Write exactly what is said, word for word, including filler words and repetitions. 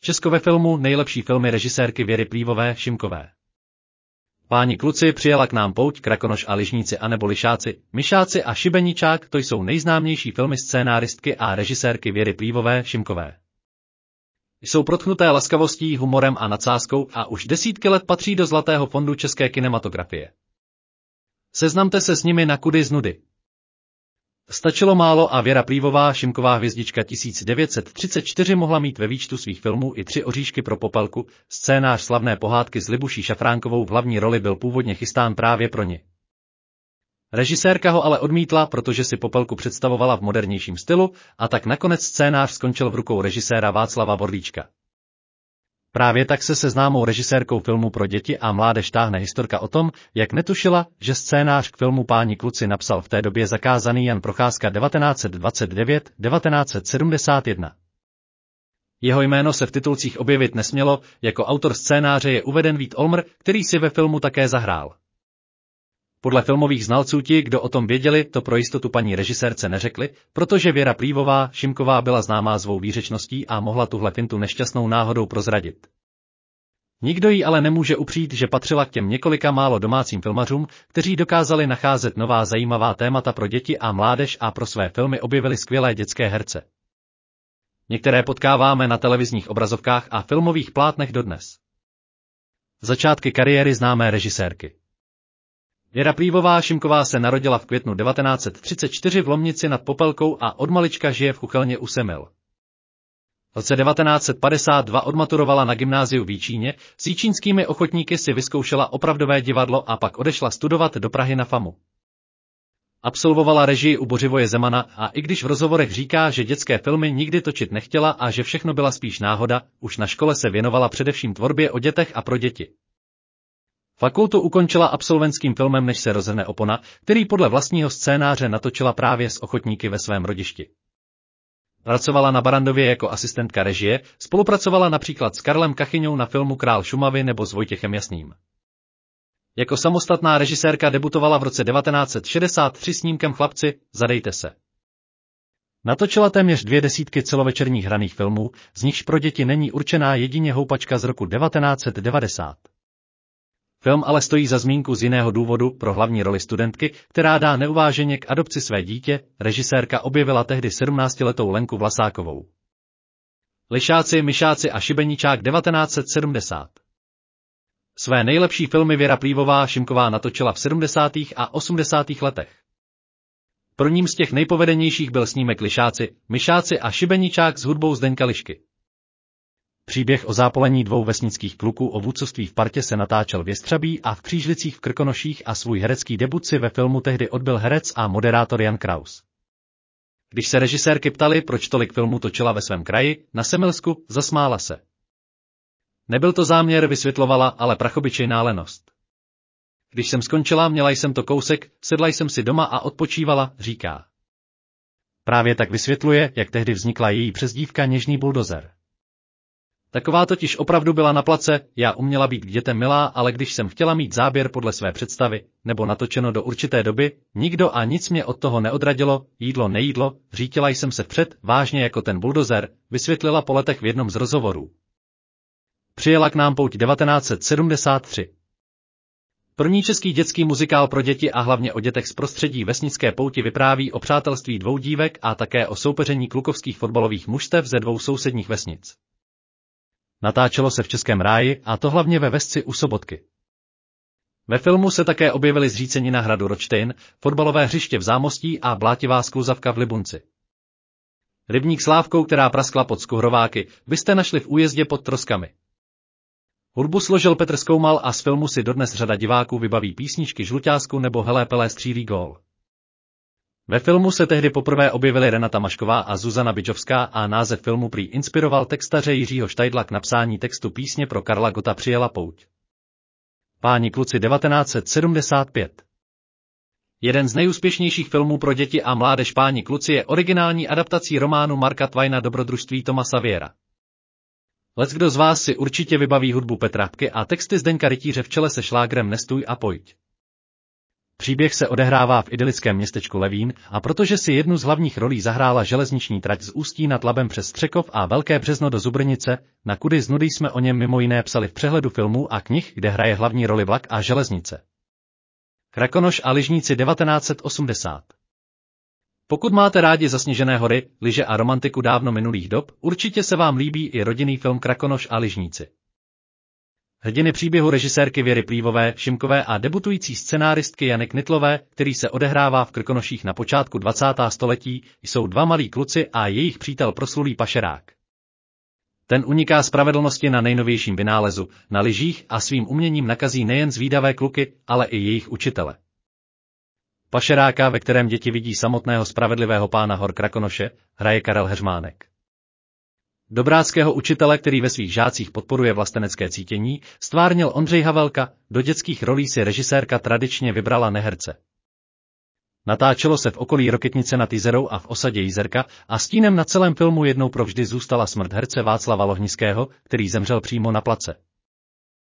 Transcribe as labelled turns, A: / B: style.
A: Česko ve filmu nejlepší filmy režisérky Věry Plívové Šimkové. Páni kluci, Přijela k nám pouť, Krakonoš a Ližníci anebo Lišáci, Myšáci a Šibeničák, to jsou nejznámější filmy scénáristky a režisérky Věry Plívové Šimkové. Jsou protchnuté laskavostí, humorem a nadsázkou a už desítky let patří do zlatého fondu české kinematografie. Seznamte se s nimi na kudy z nudy. Stačilo málo a Věra Plívová Šimková hvězdička tisíc devět set třicet čtyři mohla mít ve výčtu svých filmů i Tři oříšky pro Popelku, scénář slavné pohádky s Libuší Šafránkovou v hlavní roli byl původně chystán právě pro ni. Režisérka ho ale odmítla, protože si Popelku představovala v modernějším stylu a tak nakonec scénář skončil v rukou režiséra Václava Borlíčka. Právě tak se se známou režisérkou filmu pro děti a mládež táhne historka o tom, jak netušila, že scénář k filmu Páni kluci napsal v té době zakázaný Jan Procházka devatenáct set dvacet devět až devatenáct set sedmdesát jedna. Jeho jméno se v titulcích objevit nesmělo, jako autor scénáře je uveden Vít Olmr, který si ve filmu také zahrál. Podle filmových znalců ti, kdo o tom věděli, to pro jistotu paní režisérce neřekli, protože Věra Plívová Šimková byla známá svou výřečností a mohla tuhle fintu nešťastnou náhodou prozradit. Nikdo jí ale nemůže upřít, že patřila k těm několika málo domácím filmařům, kteří dokázali nacházet nová zajímavá témata pro děti a mládež a pro své filmy objevili skvělé dětské herce. Některé potkáváme na televizních obrazovkách a filmových plátnech dodnes. Začátky kariéry známé režisérky. Věra Plívová Šimková se narodila v květnu devatenáct set třicet čtyři v Lomnici nad Popelkou a od malička žije v Chuchelně u Semil. V roce devatenáct set padesát dva odmaturovala na gymnáziu v Jičíně, s jičínskými ochotníky si vyzkoušela opravdové divadlo a pak odešla studovat do Prahy na FAMu. Absolvovala režii u Bořivoje Zemana a i když v rozhovorech říká, že dětské filmy nikdy točit nechtěla a že všechno byla spíš náhoda, už na škole se věnovala především tvorbě o dětech a pro děti. Fakultu ukončila absolventským filmem Než se rozhrne opona, který podle vlastního scénáře natočila právě s ochotníky ve svém rodišti. Pracovala na Barandově jako asistentka režie, spolupracovala například s Karlem Kachyňou na filmu Král Šumavy nebo s Vojtěchem Jasným. Jako samostatná režisérka debutovala v roce devatenáct set šedesát tři snímkem Chlapci, zadejte se. Natočila téměř dvě desítky celovečerních hraných filmů, z nichž pro děti není určená jedině Houpačka z roku devatenáct set devadesát. Film ale stojí za zmínku z jiného důvodu. Pro hlavní roli studentky, která dá neuváženě k adopci své dítě, režisérka objevila tehdy sedmnáctiletou Lenku Vlasákovou. Lišáci, Myšáci a Šibeničák devatenáct set sedmdesát. Své nejlepší filmy Věra Plívová Šimková natočila v sedmdesátých a osmdesátých letech. Prvním z těch nejpovedenějších byl snímek Lišáci, Myšáci a Šibeničák s hudbou Zdeňka Lišky. Příběh o zápolení dvou vesnických kluků o vůdcovství v partě se natáčel v Jestřabí a v Křížlicích v Krkonoších a svůj herecký debut si ve filmu tehdy odbyl herec a moderátor Jan Kraus. Když se režisérky ptali, proč tolik filmů točila ve svém kraji, na Semilsku, zasmála se. Nebyl to záměr, vysvětlovala, ale prachobyčejná lenost. Když jsem skončila, měla jsem to kousek, sedla jsem si doma a odpočívala, říká. Právě tak vysvětluje, jak tehdy vznikla její přezdívka Něžný buldozer. Taková totiž opravdu byla na place, já uměla být k dětem milá, ale když jsem chtěla mít záběr podle své představy, nebo natočeno do určité doby, nikdo a nic mě od toho neodradilo, jídlo nejídlo, řítila jsem se vpřed, vážně jako ten buldozer, vysvětlila po letech v jednom z rozhovorů. Přijela k nám pouť devatenáct set sedmdesát tři. První český dětský muzikál pro děti a hlavně o dětech z prostředí vesnické pouti vypráví o přátelství dvou dívek a také o soupeření klukovských fotbalových mužstev ze dvou sousedních vesnic. Natáčelo se v Českém Ráji, a to hlavně ve Vesci u Sobotky. Ve filmu se také objevily zřícenina hradu Ročtejn, fotbalové hřiště v Zámostí a blátivá skluzavka v Libunci. Rybník s lávkou, která praskla pod Skuhrováky, byste našli v Újezdě pod Troskami. Hudbu složil Petr Skoumal a z filmu si dodnes řada diváků vybaví písničky Žluťásku nebo Helé Pelé střílí gól. Ve filmu se tehdy poprvé objevily Renata Mašková a Zuzana Bidžovská a název filmu prý inspiroval textaře Jiřího Štajdla k napsání textu písně pro Karla Gotta Přijela pouť. Páni kluci devatenáct set sedmdesát pět. Jeden z nejúspěšnějších filmů pro děti a mládež Páni kluci je originální adaptací románu Marka Twaina Dobrodružství Thomase Sawyera. Leckdo z vás si určitě vybaví hudbu Petra Hpky a texty Zdeňka Rytíře v čele se šlágrem Nestůj a pojď. Příběh se odehrává v idylickém městečku Levín a protože si jednu z hlavních rolí zahrála železniční trať z Ústí nad Labem přes Střekov a Velké Březno do Zubrnice, na kudy z nudy jsme o něm mimo jiné psali v přehledu filmů a knih, kde hraje hlavní roli vlak a železnice. Krakonoš a lyžníci devatenáct set osmdesát. Pokud máte rádi zasněžené hory, lyže a romantiku dávno minulých dob, určitě se vám líbí i rodinný film Krakonoš a lyžníci. Hrdiny příběhu režisérky Věry Plívové, Šimkové a debutující scenáristky Jany Knitlové, který se odehrává v Krkonoších na počátku dvacátého století, jsou dva malí kluci a jejich přítel proslulý pašerák. Ten uniká spravedlnosti na nejnovějším vynálezu, na lyžích a svým uměním nakazí nejen zvídavé kluky, ale i jejich učitele. Pašeráka, ve kterém děti vidí samotného spravedlivého pána hor Krakonoše, hraje Karel Heřmánek. Dobráckého učitele, který ve svých žácích podporuje vlastenecké cítění, stvárnil Ondřej Havelka, do dětských rolí si režisérka tradičně vybrala neherce. Natáčelo se v okolí Rokytnice nad Jizerou a v osadě Jizerka a stínem na celém filmu jednou provždy zůstala smrt herce Václava Lohnického, který zemřel přímo na place.